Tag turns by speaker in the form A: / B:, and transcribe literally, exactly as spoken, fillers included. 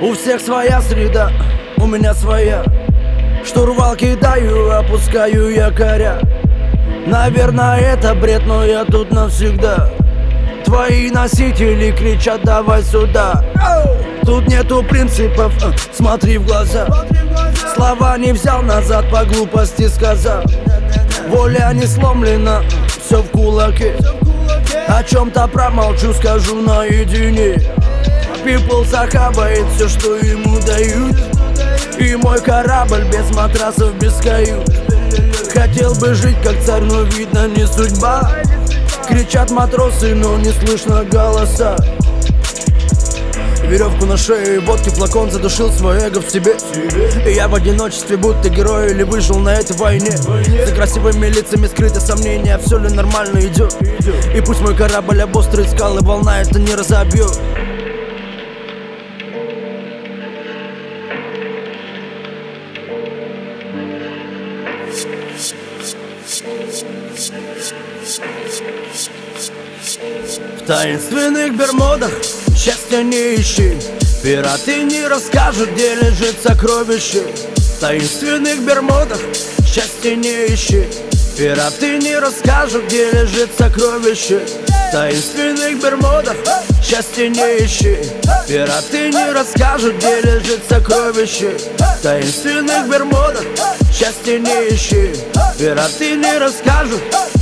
A: У всех своя среда, у меня своя. Штурвал кидаю, опускаю якоря. Наверное, это бред, но я тут навсегда. Твои носители кричат: давай сюда. Тут нету принципов, смотри в глаза. Слова не взял назад, по глупости сказал. Воля не сломлена, все в кулаке. О чем-то промолчу, скажу наедине. People захавает все, что ему дают. И мой корабль без матрасов, без кают. Хотел бы жить как царь, но видно не судьба. Кричат матросы, но не слышно голоса. Веревку на шее, водки флакон, задушил свое эго в себе. И я в одиночестве, будто герой или выжил на этой войне. За красивыми лицами скрыты сомнения, все ли нормально идет. И пусть мой корабль об острые скалы, волна это не разобьет. В таинственных Бермудах счастья не ищи. Пираты не расскажут, где лежит сокровище. В таинственных Бермудах счастья не ищи. Пираты не расскажут, где лежит сокровище. В таинственных Бермудах счастья не ищи. Пираты не расскажут, где лежит сокровище. В таинственных Бермудах счастья не ищи. Пираты не расскажут,